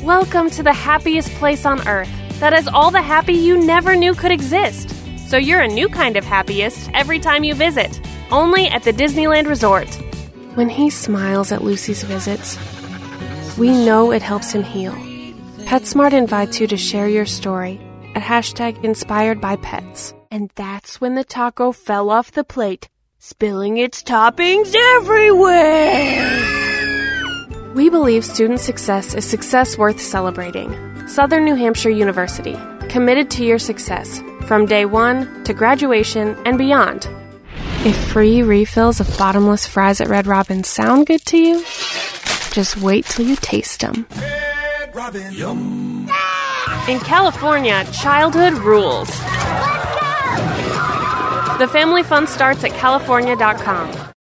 Welcome to the happiest place on earth that has all the happy you never knew could exist. So you're a new kind of happiest every time you visit, only at the Disneyland Resort. When he smiles at Lucy's visits, we know it helps him heal. PetSmart invites you to share your story at #InspiredByPets. And that's when the taco fell off the plate, spilling its toppings everywhere. We believe student success is success worth celebrating. Southern New Hampshire University, committed to your success from day one to graduation and beyond. If free refills of bottomless fries at Red Robin sound good to you, just wait till you taste them. Red Robin, yum. In California, childhood rules. The family fun starts at California.com.